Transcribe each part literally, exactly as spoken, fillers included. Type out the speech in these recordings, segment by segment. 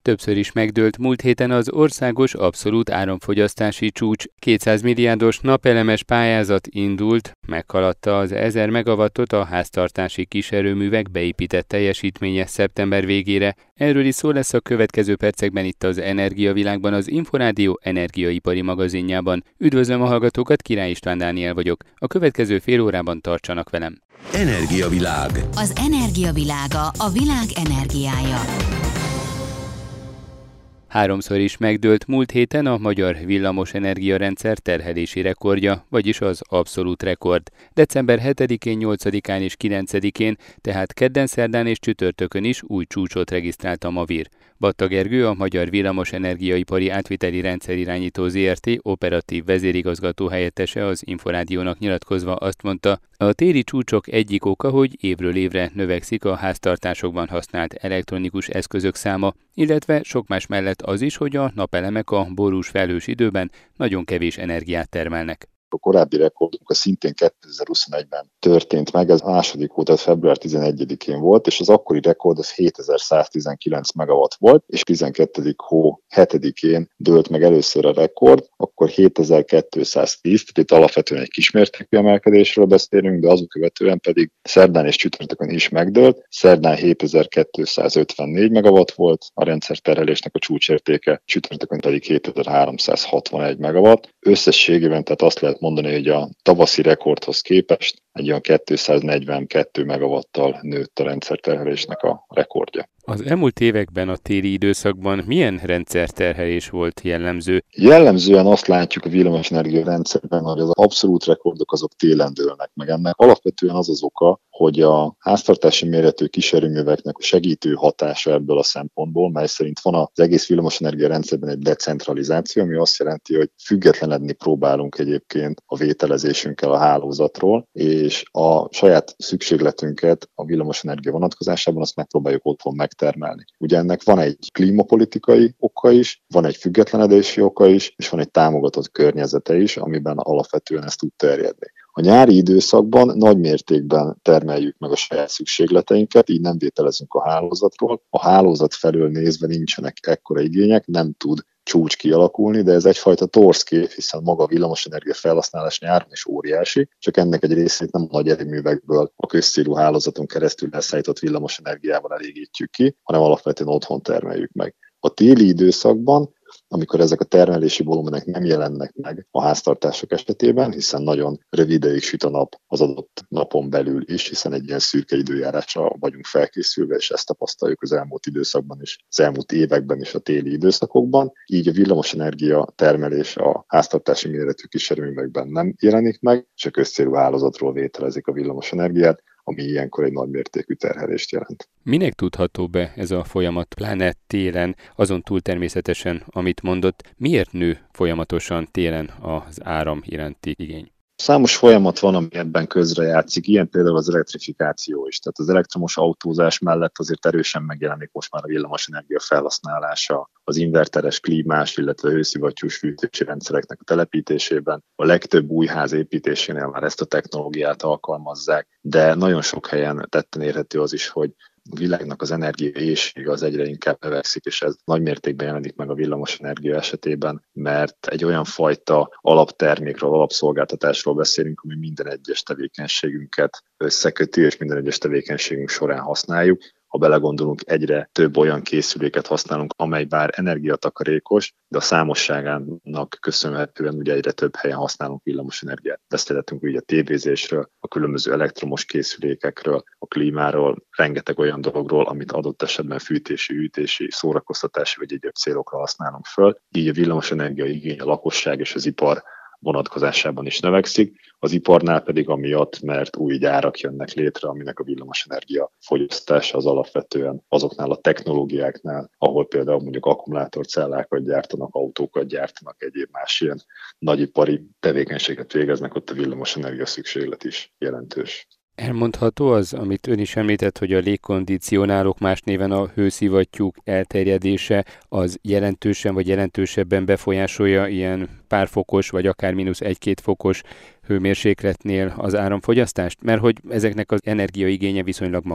Többször is megdőlt múlt héten az országos abszolút áramfogyasztási csúcs. kétszáz milliárdos napelemes pályázat indult, meghaladta az ezer megawattot a háztartási kiserőművek beépített teljesítménye szeptember végére. Erről is szó lesz a következő percekben itt az Energiavilágban, az Inforádió energiaipari magazinjában. Üdvözlöm a hallgatókat, Király István Dániel vagyok. A következő fél órában tartsanak velem. Energiavilág. Az energiavilága, a világ energiája. Háromszor is megdőlt múlt héten a magyar villamosenergia rendszer terhelési rekordja, vagyis az abszolút rekord. december hetedikén, nyolcadikán és kilencedikén, tehát kedden, szerdán és csütörtökön is új csúcsot regisztrált a Mavir. Batta Gergő, a Magyar Villamosenergiaipari Átviteli Rendszerirányító zé er té operatív vezérigazgató helyettese az Inforádiónak nyilatkozva azt mondta, a téli csúcsok egyik oka, hogy évről évre növekszik a háztartásokban használt elektronikus eszközök száma, illetve sok más mellett az is, hogy a napelemek a borús felhős időben nagyon kevés energiát termelnek. A korábbi rekordunk a szintén kétezer-huszonegyben történt meg, ez második volt, az február tizenegyedikén volt, és az akkori rekord az hétezer-száztizenkilenc megawatt volt, és tizenkettedik hó hetedikén dőlt meg először a rekord, akkor hétezer-kétszáztíz, tehát itt alapvetően egy kismértékű emelkedésről beszélünk, de azok követően pedig szerdán és csütörtökön is megdőlt, szerdán hétezer-kétszázötvennégy megawatt volt a rendszerterhelésnek a csúcsértéke, csütörtökön pedig hétezer-háromszázhatvanegy megawatt. Összességében tehát azt lehet mondani, hogy a tavaszi rekordhoz képest egy olyan kétszáznegyvenkettő megawattal nőtt a rendszerterhelésnek a rekordja. Az elmúlt években a téli időszakban milyen rendszerterhelés volt jellemző? Jellemzően azt látjuk a villamosenergia rendszerben, hogy az abszolút rekordok azok télen dőlnek meg. Ennek alapvetően az az oka, hogy a háztartási méretű kiserőműveknek a segítő hatása ebből a szempontból, mely szerint van az egész villamosenergia rendszerben egy decentralizáció, ami azt jelenti, hogy függetlenedni próbálunk egyébként a vételezésünkkel a hálózatról, és a saját szükségletünket a villamosenergia vonatkozásában azt megpróbáljuk otthon megtermelni. Ugye ennek van egy klímapolitikai oka is, van egy függetlenedési oka is, és van egy támogatott környezete is, amiben alapvetően ezt tud terjedni. A nyári időszakban nagy mértékben termeljük meg a saját szükségleteinket, így nem vételezünk a hálózatról. A hálózat felől nézve nincsenek ekkora igények, nem tud csúcs kialakulni, de ez egyfajta torszkép, hiszen maga a villamosenergia felhasználás nyáron is óriási, csak ennek egy részét nem nagy erőművekből a közcélú hálózaton keresztül leszállított villamosenergiával elégítjük ki, hanem alapvetően otthon termeljük meg. A téli időszakban, amikor ezek a termelési volumenek nem jelennek meg a háztartások esetében, hiszen nagyon rövid ideig süt a nap az adott napon belül is, hiszen egy ilyen szürke időjárásra vagyunk felkészülve, és ezt tapasztaljuk az elmúlt időszakban is, az elmúlt években is a téli időszakokban. Így a villamosenergia termelés a háztartási méretű kiserőművekben nem jelenik meg, és a közcélú hálózatról vételezik a villamosenergiát, ami ilyenkor egy nagy mértékű terhelést jelent. Minek tudható be ez a folyamat, pláne télen, azon túl természetesen, amit mondott, miért nő folyamatosan télen az áram iránti igény? Számos folyamat van, ami ebben közrejátszik, ilyen például az elektrifikáció is. Tehát az elektromos autózás mellett azért erősen megjelenik most már a villamosenergia felhasználása, az inverteres, klímás, illetve hőszivattyús fűtési rendszereknek a telepítésében. A legtöbb új ház építésénél már ezt a technológiát alkalmazzák, de nagyon sok helyen tetten érhető az is, hogy a világnak az energiaéhsége az egyre inkább növekszik, és ez nagy mértékben jelenik meg a villamosenergia esetében, mert egy olyan fajta alaptermékről, alapszolgáltatásról beszélünk, ami minden egyes tevékenységünket összeköti, és minden egyes tevékenységünk során használjuk. Ha belegondolunk, egyre több olyan készüléket használunk, amely bár energiatakarékos, de a számosságának köszönhetően ugye egyre több helyen használunk villamosenergiát. Beszélhetünk ugye a tévézésről, a különböző elektromos készülékekről, a klímáról, rengeteg olyan dologról, amit adott esetben fűtési, hűtési, szórakoztatási vagy egyéb célokra használunk föl. Így a villamosenergia igény a lakosság és az ipar vonatkozásában is növekszik, az iparnál pedig amiatt, mert új gyárak jönnek létre, aminek a villamosenergia fogyasztása az alapvetően azoknál a technológiáknál, ahol például mondjuk akkumulátorcellákat gyártanak, autókat gyártanak, egyéb más ilyen nagyipari tevékenységet végeznek, ott a villamosenergia szükséglet is jelentős. Elmondható az, amit ön is említett, hogy a légkondicionálók, más néven a hőszivattyúk elterjedése az jelentősen vagy jelentősebben befolyásolja ilyen pár fokos vagy akár mínusz egy-két fokos hőmérsékletnél az áramfogyasztást, mert hogy ezeknek az energiaigénye viszonylag magas.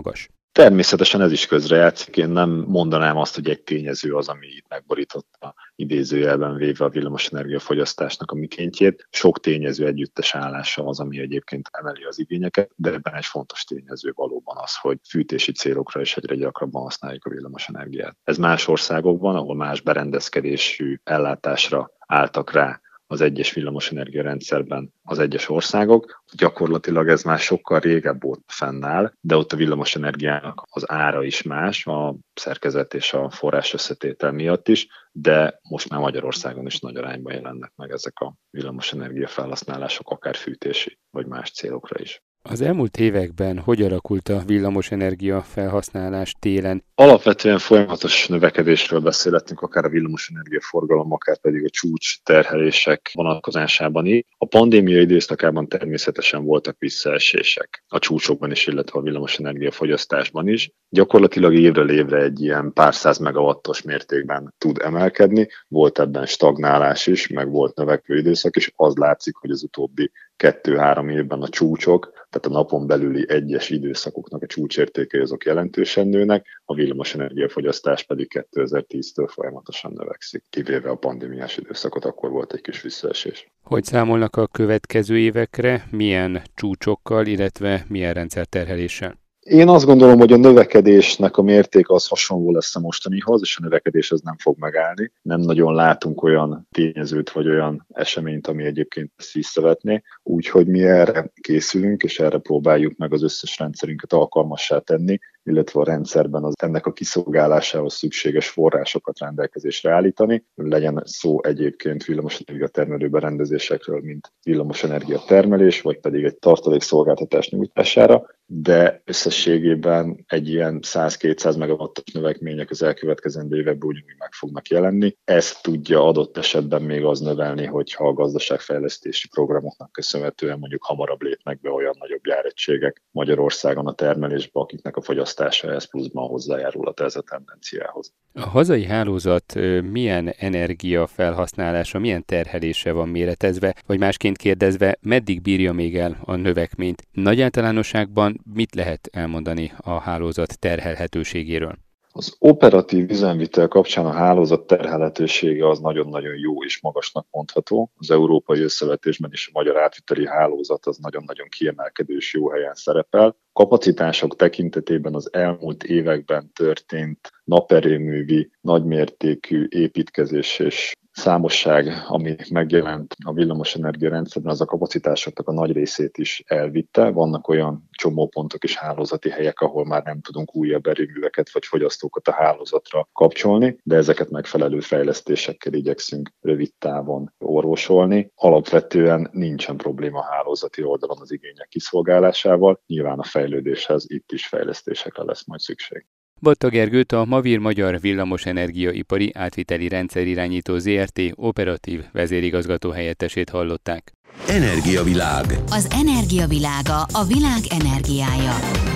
Természetesen ez is közrejátszik, én nem mondanám azt, hogy egy tényező az, ami itt megborította idézőjelben véve a villamosenergia fogyasztásnak a mikéntjét. Sok tényező együttes állása az, ami egyébként emeli az igényeket, de ebben egy fontos tényező valóban az, hogy fűtési célokra is egyre gyakrabban használjuk a villamosenergiát. Ez más országokban, ahol más berendezkedésű ellátásra álltak rá az egyes villamosenergia rendszerben az egyes országok. Gyakorlatilag ez már sokkal régebb óta fennáll, de ott a villamosenergiának az ára is más, a szerkezet és a forrás összetétel miatt is, de most már Magyarországon is nagy arányban jelennek meg ezek a villamosenergia felhasználások, akár fűtési vagy más célokra is. Az elmúlt években hogy alakult a villamosenergia felhasználás télen? Alapvetően folyamatos növekedésről beszélhetünk, akár a villamosenergia forgalom, akár pedig a csúcs terhelések vonatkozásában is. A pandémia időszakában természetesen voltak visszaesések a csúcsokban is, illetve a villamosenergia fogyasztásban is. Gyakorlatilag évről évre egy ilyen pár száz megawattos mértékben tud emelkedni. Volt ebben stagnálás is, meg volt növekvő időszak is. Az látszik, hogy az utóbbi kettő-három évben a csúcsok, tehát a napon belüli egyes időszakoknak a csúcsértékei azok jelentősen nőnek, a villamosenergia fogyasztás pedig kétezer-tíztől folyamatosan növekszik, kivéve a pandémiás időszakot, akkor volt egy kis visszaesés. Hogy számolnak a következő évekre, milyen csúcsokkal, illetve milyen rendszerterheléssel? Én azt gondolom, hogy a növekedésnek a mérték az hasonló lesz a mostanihoz, és a növekedés az nem fog megállni. Nem nagyon látunk olyan tényezőt vagy olyan eseményt, ami egyébként ezt visszavetné. Úgyhogy mi erre készülünk, és erre próbáljuk meg az összes rendszerünket alkalmassá tenni, illetve a rendszerben az ennek a kiszolgálásához szükséges forrásokat rendelkezésre állítani. Legyen szó egyébként villamosenergia termelő berendezésekről, mint villamosenergia termelés, vagy pedig egy tartalékszolgáltatás nyújtására, de összességében egy ilyen száz-kétszáz megawattos növekmények az elkövetkezendő években ugyanúgy meg fognak jelenni. Ezt tudja adott esetben még az növelni, hogyha a gazdaságfejlesztési programoknak köszönhetően mondjuk hamarabb lépnek be olyan nagyobb gyáregységek Magyarországon a termelésbe, akiknek a fogyasztása ehhez pluszban hozzájárulhat ez a tendenciához. A hazai hálózat milyen energia felhasználása, milyen terhelése van méretezve, vagy másként kérdezve, meddig bírja még el a növekményt? Nagy általánosságban mit lehet elmondani a hálózat terhelhetőségéről? Az operatív üzemvitel kapcsán a hálózat terhelhetősége az nagyon-nagyon jó és magasnak mondható. Az európai összevetésben is a magyar átviteli hálózat az nagyon-nagyon kiemelkedő és jó helyen szerepel. Kapacitások tekintetében az elmúlt években történt naperőművi, nagymértékű építkezés és számosság, ami megjelent a villamosenergia rendszerben, az a kapacitásoknak a nagy részét is elvitte. Vannak olyan csomópontok és hálózati helyek, ahol már nem tudunk újabb erőműveket vagy fogyasztókat a hálózatra kapcsolni, de ezeket megfelelő fejlesztésekkel igyekszünk rövid távon orvosolni. Alapvetően nincsen probléma a hálózati oldalon az igények kiszolgálásával, nyilván a fejlődéshez itt is fejlesztésekre lesz majd szükség. Batta Gergőt, a Mavir Magyar Villamosenergiaipari Átviteli Rendszerirányító zé er té operatív vezérigazgató helyettesét hallották. Energiavilág. Az energiavilága a világ energiája.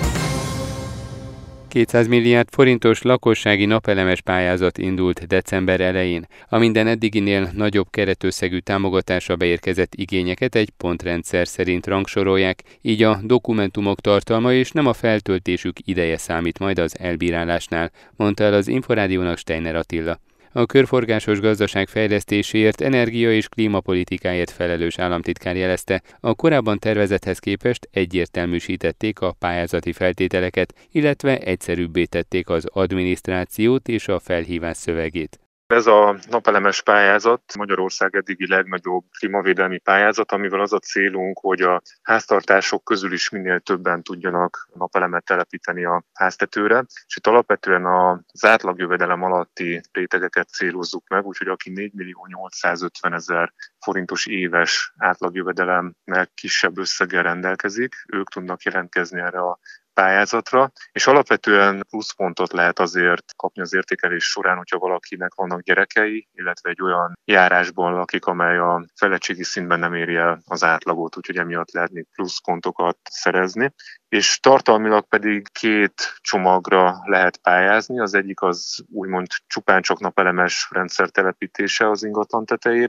kétszáz milliárd forintos lakossági napelemes pályázat indult december elején. A minden eddiginél nagyobb keretösszegű támogatásra beérkezett igényeket egy pontrendszer szerint rangsorolják, így a dokumentumok tartalma és nem a feltöltésük ideje számít majd az elbírálásnál, mondta el az Inforádiónak Steiner Attila. A körforgásos gazdaság fejlesztéséért, energia- és klímapolitikáért felelős államtitkár jelezte, a korábban tervezethez képest egyértelműsítették a pályázati feltételeket, illetve egyszerűbbé tették az adminisztrációt és a felhívás szövegét. Ez a napelemes pályázat Magyarország eddigi legnagyobb klímavédelmi pályázat, amivel az a célunk, hogy a háztartások közül is minél többen tudjanak napelemet telepíteni a háztetőre, és itt alapvetően az átlagjövedelem alatti rétegeket célozzuk meg, úgyhogy aki négy millió nyolcszázötvenezer forintos éves átlagjövedelemmel kisebb összeggel rendelkezik, ők tudnak jelentkezni erre a pályázatra, és alapvetően pluszpontot lehet azért kapni az értékelés során, hogyha valakinek vannak gyerekei, illetve egy olyan járásban lakik, amely a fejlettségi szintben nem éri el az átlagot, úgyhogy emiatt lehet még pluszpontokat szerezni. És tartalmilag pedig két csomagra lehet pályázni. Az egyik az úgymond csupán csak napelemes rendszer telepítése az ingatlan tetejére,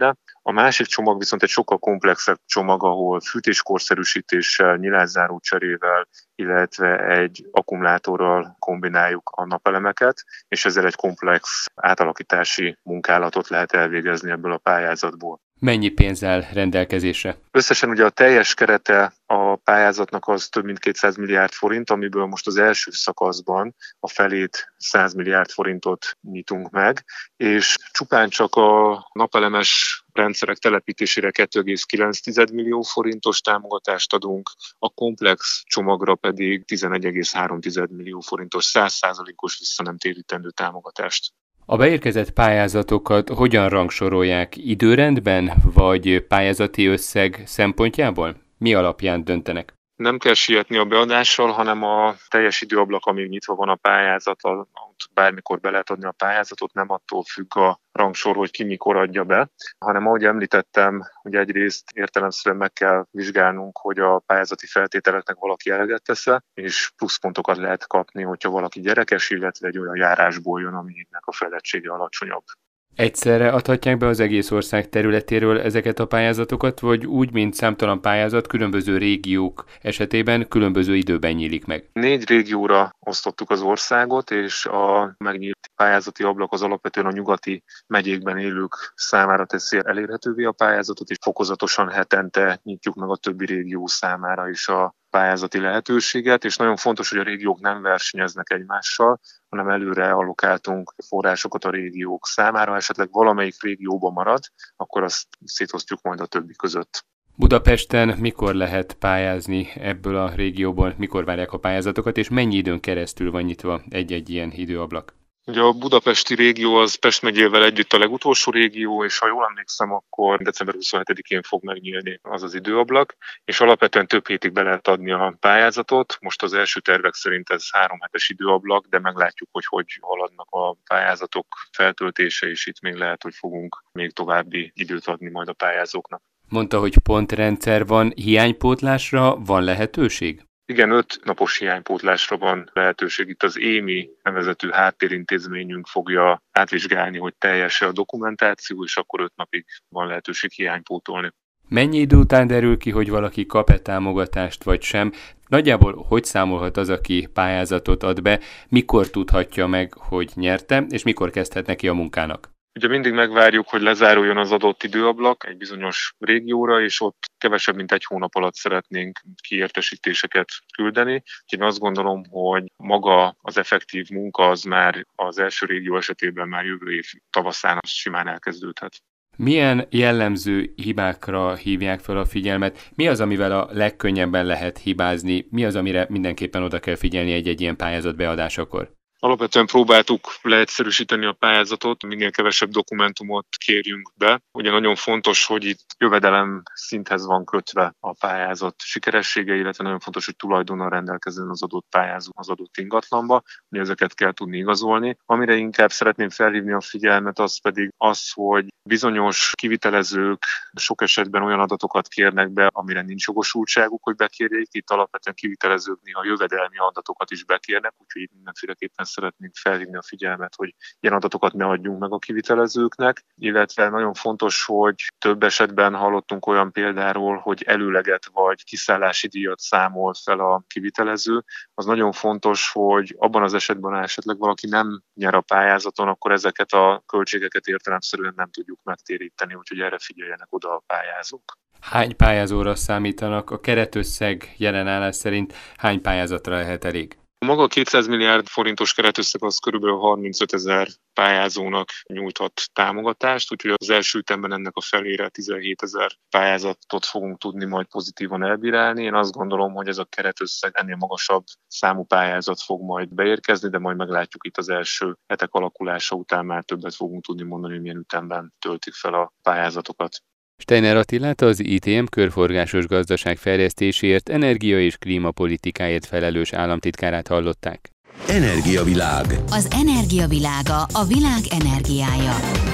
A másik csomag viszont egy sokkal komplexebb csomag, ahol fűtéskorszerűsítéssel, nyilászáró cserével, illetve egy akkumulátorral kombináljuk a napelemeket, és ezzel egy komplex átalakítási munkálatot lehet elvégezni ebből a pályázatból. Mennyi pénz áll rendelkezésre? Összesen ugye a teljes kerete a pályázatnak az több mint kétszáz milliárd forint, amiből most az első szakaszban a felét száz milliárd forintot nyitunk meg, és csupán csak a napelemes rendszerek telepítésére kettő egész kilenc millió forintos támogatást adunk, a komplex csomagra pedig tizenegy egész három millió forintos száz százalékos visszanemtérítendő támogatást. A beérkezett pályázatokat hogyan rangsorolják, időrendben vagy pályázati összeg szempontjából? Mi alapján döntenek? Nem kell sietni a beadással, hanem a teljes időablak, amíg nyitva van a pályázat, ott bármikor be lehet adni a pályázatot, nem attól függ a rangsor, hogy ki mikor adja be, hanem ahogy említettem, hogy egyrészt értelemszerűen meg kell vizsgálnunk, hogy a pályázati feltételeknek valaki eleget tesz-e, és pluszpontokat lehet kapni, hogyha valaki gyerekes, illetve egy olyan járásból jön, aminek a fejlettsége alacsonyabb. Egyszerre adhatják be az egész ország területéről ezeket a pályázatokat, vagy úgy, mint számtalan pályázat, különböző régiók esetében különböző időben nyílik meg? Négy régióra osztottuk az országot, és a megnyílt pályázati ablak az alapvetően a nyugati megyékben élők számára teszi elérhetővé a pályázatot, és fokozatosan hetente nyitjuk meg a többi régió számára is a pályázati lehetőséget, és nagyon fontos, hogy a régiók nem versenyeznek egymással, hanem előre allokáltunk forrásokat a régiók számára, esetleg valamelyik régióban marad, akkor azt szétosztjuk majd a többi között. Budapesten mikor lehet pályázni ebből a régióból, mikor várják a pályázatokat, és mennyi időn keresztül van nyitva egy-egy ilyen időablak? Ugye a budapesti régió az Pest megyével együtt a legutolsó régió, és ha jól emlékszem, akkor december huszonhetedikén fog megnyílni az az időablak, és alapvetően több hétig be lehet adni a pályázatot. Most az első tervek szerint ez három hetes időablak, de meglátjuk, hogy hogy haladnak a pályázatok feltöltése, és itt még lehet, hogy fogunk még további időt adni majd a pályázóknak. Mondta, hogy pontrendszer van, hiánypótlásra van lehetőség? Igen, öt napos hiánypótlásra van lehetőség. Itt az émi nevezetű háttérintézményünk fogja átvizsgálni, hogy teljes-e a dokumentáció, és akkor öt napig van lehetőség hiánypótolni. Mennyi idő után derül ki, hogy valaki kap-e támogatást vagy sem? Nagyjából hogy számolhat az, aki pályázatot ad be, mikor tudhatja meg, hogy nyerte, és mikor kezdhet neki a munkának? Ugye mindig megvárjuk, hogy lezáruljon az adott időablak egy bizonyos régióra, és ott kevesebb, mint egy hónap alatt szeretnénk kiértesítéseket küldeni. Úgyhogy azt gondolom, hogy maga az effektív munka az már az első régió esetében már jövő év tavaszán az simán elkezdődhet. Milyen jellemző hibákra hívják fel a figyelmet? Mi az, amivel a legkönnyebben lehet hibázni? Mi az, amire mindenképpen oda kell figyelni egy-egy ilyen pályázat beadásakor? Alapvetően próbáltuk leegyszerűsíteni a pályázatot, minél kevesebb dokumentumot kérjünk be. Ugye nagyon fontos, hogy itt jövedelem szinthez van kötve a pályázat sikeressége, illetve nagyon fontos, hogy tulajdonnal rendelkezzen az adott pályázó az adott ingatlanba, hogy ezeket kell tudni igazolni. Amire inkább szeretném felhívni a figyelmet, az pedig az, hogy bizonyos kivitelezők sok esetben olyan adatokat kérnek be, amire nincs jogosultságuk, hogy bekérjék. Itt alapvetően kivitelezők néha jövedelmi adatokat is bekérnek, úgyhogy itt mindenféleképpen szeretnénk felhívni a figyelmet, hogy ilyen adatokat ne adjunk meg a kivitelezőknek, illetve nagyon fontos, hogy több esetben hallottunk olyan példáról, hogy előleget vagy kiszállási díjat számol fel a kivitelező. Az nagyon fontos, hogy abban az esetben, ha esetleg valaki nem nyer a pályázaton, akkor ezeket a költségeket értelemszerűen nem tudjuk megtéríteni, úgyhogy erre figyeljenek oda a pályázók. Hány pályázóra számítanak? A keretösszeg jelen állás szerint hány pályázatra lehet elég? Maga a kétszáz milliárd forintos keretösszeg az körülbelül harmincöt ezer pályázónak nyújthat támogatást, úgyhogy az első ütemben ennek a felére tizenhét ezer pályázatot fogunk tudni majd pozitívan elbírálni. Én azt gondolom, hogy ez a keretösszeg ennél magasabb számú pályázat fog majd beérkezni, de majd meglátjuk itt az első hetek alakulása után már többet fogunk tudni mondani, hogy milyen ütemben töltik fel a pályázatokat. Steiner Attilát, az i té em körforgásos gazdaság fejlesztéséért, energia- és klímapolitikáért felelős államtitkárát hallották. Energiavilág. Az energiavilága, a világ energiája.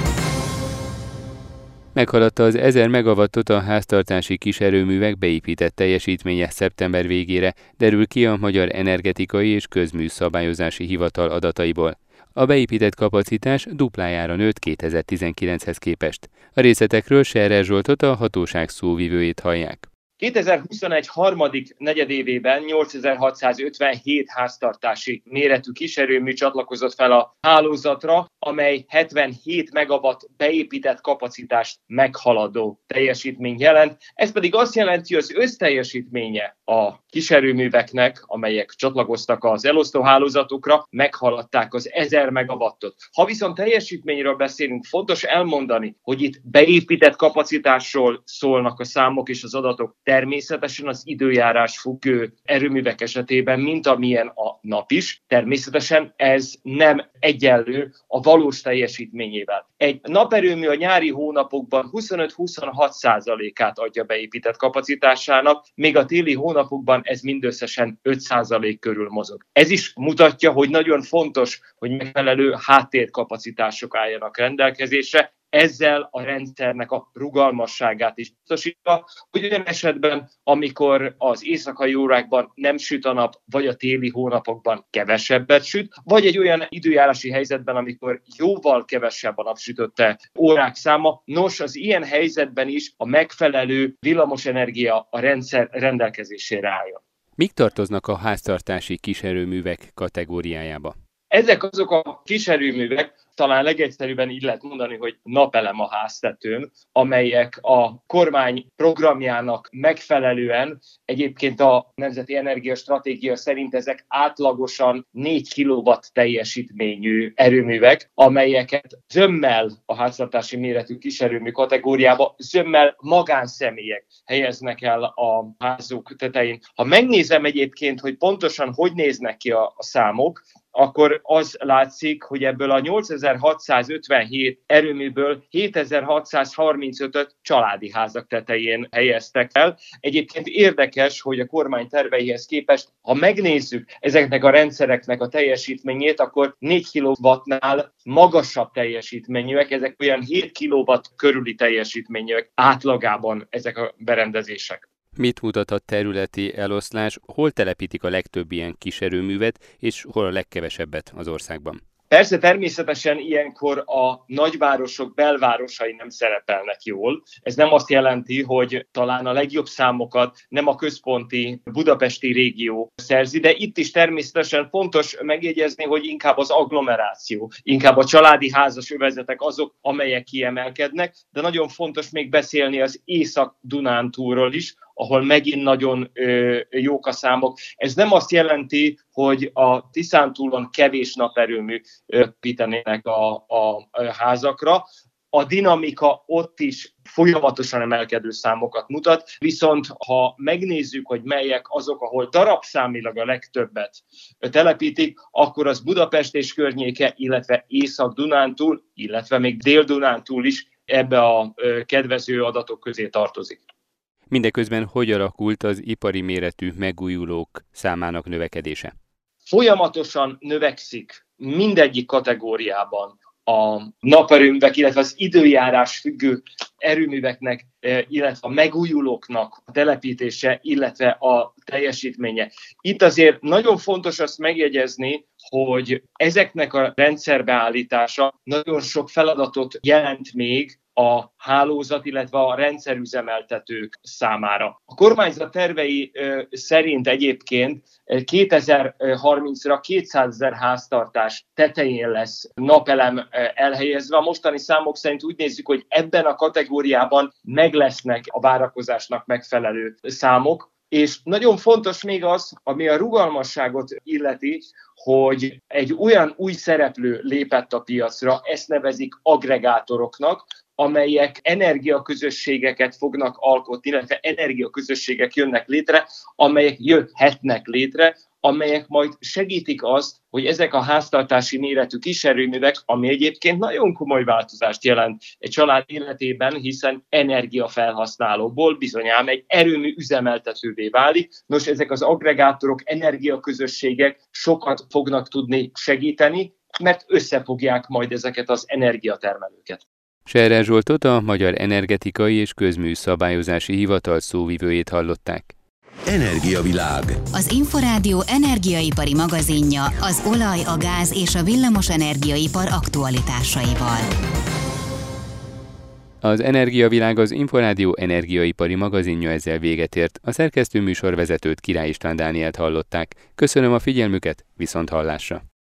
Meghaladta az ezer megawattot a háztartási kiserőművek beépített teljesítménye szeptember végére, derül ki a Magyar Energetikai és Közműszabályozási Hivatal adataiból. A beépített kapacitás duplájára nőtt kétezer-tizenkilenchez képest. A részletekről Scherer Zsoltot, a hatóság szóvivőjét hallják. kétezer-huszonegy harmadik negyedévében nyolcezer-hatszázötvenhét háztartási méretű kiserőmű csatlakozott fel a hálózatra, amely hetvenhét megawatt beépített kapacitást meghaladó teljesítmény jelent. Ez pedig azt jelenti, hogy az összteljesítménye a kiserőműveknek, amelyek csatlakoztak az elosztóhálózatokra, meghaladták az ezer megawattot. Ha viszont teljesítményről beszélünk, fontos elmondani, hogy itt beépített kapacitásról szólnak a számok és az adatok. Természetesen az időjárás függő erőművek esetében, mint amilyen a nap is, természetesen ez nem egyenlő a valós teljesítményével. Egy naperőmű a nyári hónapokban huszonöt-huszonhat százalékát adja beépített kapacitásának, még a téli hónapokban ez mindösszesen öt százalék körül mozog. Ez is mutatja, hogy nagyon fontos, hogy megfelelő háttérkapacitások álljanak rendelkezésre, ezzel a rendszernek a rugalmasságát is biztosítva, hogy olyan esetben, amikor az éjszakai órákban nem süt a nap, vagy a téli hónapokban kevesebbet süt, vagy egy olyan időjárási helyzetben, amikor jóval kevesebb a napsütötte órák száma, nos, az ilyen helyzetben is a megfelelő villamosenergia a rendszer rendelkezésére álljon. Mik tartoznak a háztartási kiserőművek kategóriájába? Ezek azok a kiserőművek, talán legegyszerűbben így lehet mondani, hogy napelem a háztetőn, amelyek a kormány programjának megfelelően, egyébként a Nemzeti Energiastratégia szerint ezek átlagosan négy kilowatt teljesítményű erőművek, amelyeket zömmel a háztartási méretű kiserőmű kategóriába, zömmel magánszemélyek helyeznek el a házuk tetején. Ha megnézem egyébként, hogy pontosan hogy néznek ki a, a számok, akkor az látszik, hogy ebből a nyolcezer-hatszázötvenhét erőműből hétezer-hatszázharmincötöt családi házak tetején helyeztek el. Egyébként érdekes, hogy a kormány terveihez képest, ha megnézzük ezeknek a rendszereknek a teljesítményét, akkor négy kilowattnál magasabb teljesítményűek, ezek olyan hét kilowatt körüli teljesítményűek átlagában ezek a berendezések. Mit mutat a területi eloszlás, hol telepítik a legtöbb ilyen kiserőművet, és hol a legkevesebbet az országban? Persze természetesen ilyenkor a nagyvárosok belvárosai nem szerepelnek jól. Ez nem azt jelenti, hogy talán a legjobb számokat nem a központi budapesti régió szerzi, de itt is természetesen fontos megjegyezni, hogy inkább az agglomeráció, inkább a családi házas övezetek azok, amelyek kiemelkednek, de nagyon fontos még beszélni az Észak-Dunántúlról is, ahol megint nagyon ö, jók a számok. Ez nem azt jelenti, hogy a Tiszántúlon kevés naperőmű építenének a, a, a házakra. A dinamika ott is folyamatosan emelkedő számokat mutat, viszont ha megnézzük, hogy melyek azok, ahol darabszámilag a legtöbbet telepítik, akkor az Budapest és környéke, illetve Észak-Dunántúl, illetve még Dél-Dunántúl is ebbe a kedvező adatok közé tartozik. Mindeközben hogy alakult az ipari méretű megújulók számának növekedése? Folyamatosan növekszik mindegyik kategóriában a naperőművek, illetve az időjárás függő erőműveknek, illetve a megújulóknak a telepítése, illetve a teljesítménye. Itt azért nagyon fontos azt megjegyezni, hogy ezeknek a rendszerbeállítása nagyon sok feladatot jelent még a hálózat, illetve a rendszerüzemeltetők számára. A kormányzat tervei szerint egyébként kétezer-harmincra kétszázezer háztartás tetején lesz napelem elhelyezve. A mostani számok szerint úgy nézzük, hogy ebben a kategóriában meg lesznek a várakozásnak megfelelő számok. És nagyon fontos még az, ami a rugalmasságot illeti, hogy egy olyan új szereplő lépett a piacra, ezt nevezik aggregátoroknak, amelyek energiaközösségeket fognak alkotni, illetve energiaközösségek jönnek létre, amelyek jöhetnek létre, amelyek majd segítik azt, hogy ezek a háztartási méretű kiserőművek, ami egyébként nagyon komoly változást jelent egy család életében, hiszen energiafelhasználóból bizonyám egy erőmű üzemeltetővé válik. Nos, ezek az aggregátorok, energiaközösségek sokat fognak tudni segíteni, mert összefogják majd ezeket az energiatermelőket. Scherer Zsoltot, a Magyar Energetikai és Közműszabályozási Hivatal szóvivőjét hallották. Energiavilág. Az Inforádió energiaipari magazinja az olaj, a gáz és a villamos energiaipar aktualitásaival. Az Energiavilág, az Inforádió energiaipari magazinja ezzel véget ért. A szerkesztő műsorvezetőt, Király István Dánielt hallották. Köszönöm a figyelmüket, viszont hallásra!